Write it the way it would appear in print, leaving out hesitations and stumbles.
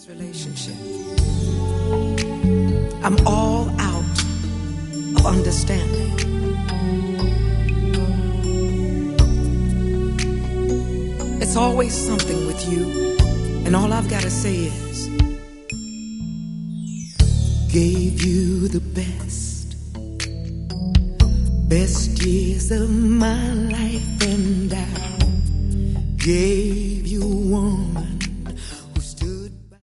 relationship. I'm all out of understanding. It's always something with you, and all I've got to say is, gave you the best years of my life, and I gave you a woman